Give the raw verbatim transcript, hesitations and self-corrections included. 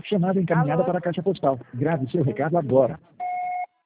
Chamada encaminhada Alô? para a caixa postal. Grave seu recado agora.